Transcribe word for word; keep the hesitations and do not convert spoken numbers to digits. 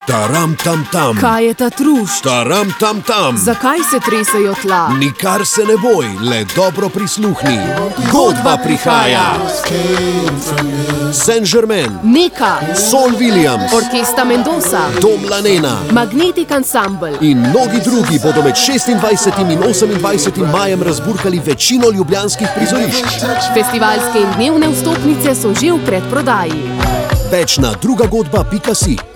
Taram tam tam. Kaj je ta trušč? Taram tam tam. Zakaj se tresejo tla? Nikar se ne boj, le dobro prisluhni. Godba prihaja. Saint-Germain, Nika, Sol Williams, Orkestra Mendoza, Dom Lanena Magnetic Ensemble in mnogi drugi bodo med šestindvajsetim in osemindvajsetim majem razburkali večino ljubljanskih prizorišč. Festivalske in dnevne vstopnice so že v predprodaji. Več na drugagodba pika si.